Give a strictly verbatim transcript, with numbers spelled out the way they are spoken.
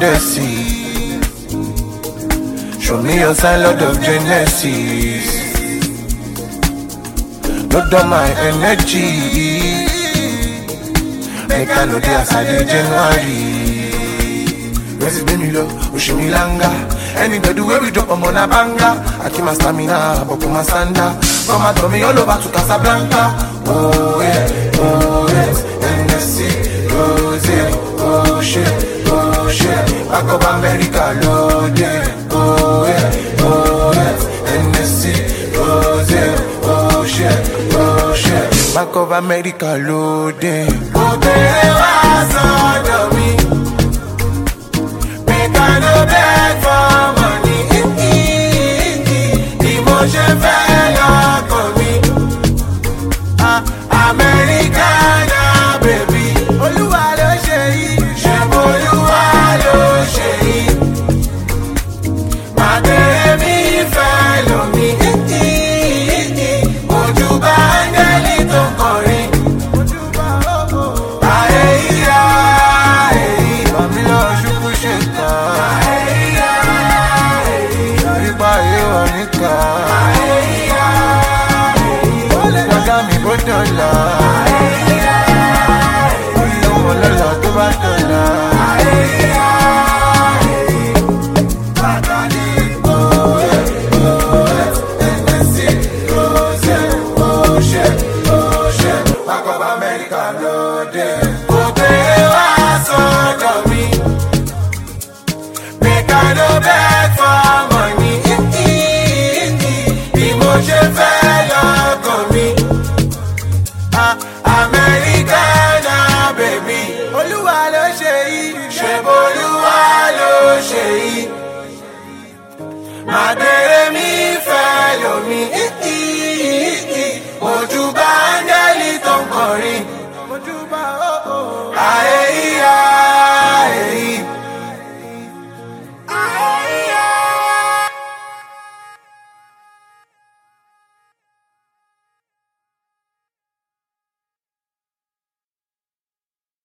tendency. Show me your sign, Lord of Genesis. Load on my energy. Make I know the aside January. Resi be me low, ushi me langa. Anybody where we drop I'm on a banga. I keep my stamina, but my standa. Come and throw me all over to Casablanca. Oh yeah, oh yes, N S C, Rose, oh shit, oh shit. Back of America loaded. Oh yeah, oh yes, N S C, Rose, oh shit, oh shit. Back of America loaded. Oh baby, what's on me? Make I no beg for money. Emotion fell up on me. Ah, Americana, baby. Olúwa ló ṣe yìí. Ṣé Olúwa ló ṣe yìí? Màdé mi fẹ́ lómi. Ojú bá áńgẹ́lì tó kọrin. Ayé ìyá èyí. Màmí lọ ṣubú ṣe kàn. Ayé ìyá èyí. Ìgbà yìí wọ̀ níkà. Ayé ìyá èyí. Ó lè dọ́gá mi bó dọ̀là.